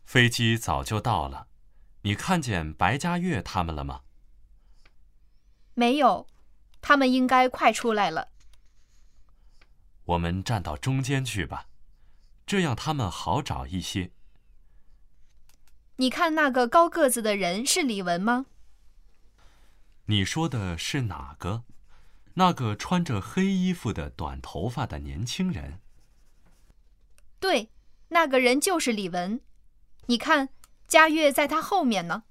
飞机早就到了，你看见白嘉月他们了吗？ 没有，他们应该快出来了。 我们站到中间去吧，这样他们好找一些。 你看那个高个子的人是李文吗？ 你说的是哪个？那个穿着黑衣服的短头发的年轻人？ 对，那个人就是李文。你看，嘉月在他后面呢。